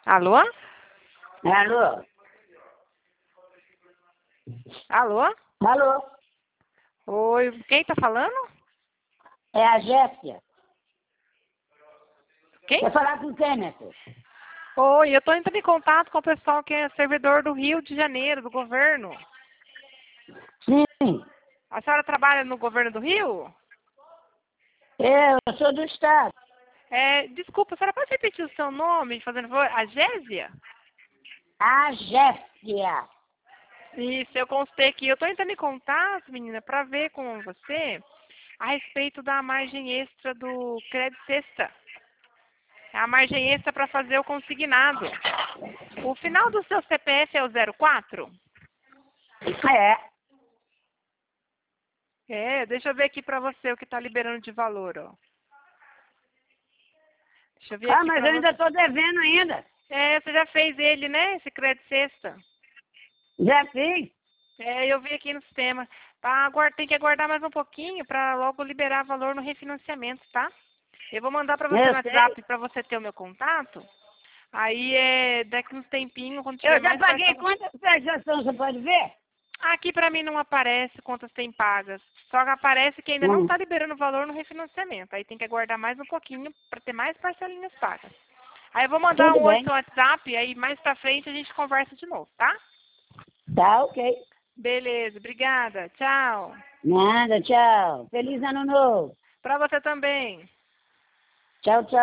Alô? Alô? Alô? Alô? Oi, quem tá falando? É a Jéssica. Quem? Quer falar com quem, minha filha? Oi, eu tô entrando em contato com o pessoal que é servidor do Rio de Janeiro, do governo. Sim, A senhora trabalha no governo do Rio? eu sou do Estado. Desculpa, a senhora pode repetir o seu nome, fazendo favor? A Gésia? A Jéssica. Isso, eu constei aqui. Eu tô entrando em contato, menina, pra ver com você a respeito da margem extra do Crédito Sexta. É a margem extra para fazer o consignado. O final do seu CPF é o 04? É. Deixa eu ver aqui pra você o que tá liberando de valor, ó. Deixa eu ver Ah, aqui mas pra eu ainda você. estou devendo ainda. Você já fez ele, né? Esse crédito sexta. Já fiz. Eu vi aqui no sistema. Tem que aguardar mais um pouquinho pra logo liberar valor no refinanciamento, tá? Eu vou mandar pra você no Eu sei. WhatsApp pra você ter o meu contato. Aí daqui uns tempinhos, quando tiver Eu já mais paguei perto. quantas prestações, você pode ver? Aqui pra mim não aparece quantas tem pagas. Só que aparece que ainda não Hum. está liberando valor no refinanciamento. Aí tem que aguardar mais um pouquinho para ter mais parcelinhas pagas. Aí eu vou mandar Tudo um oi bem. no WhatsApp, aí mais pra frente a gente conversa de novo, tá? Tá, ok. Beleza, obrigada. Tchau. Nada, tchau. Feliz ano novo. Pra você também. Tchau, tchau.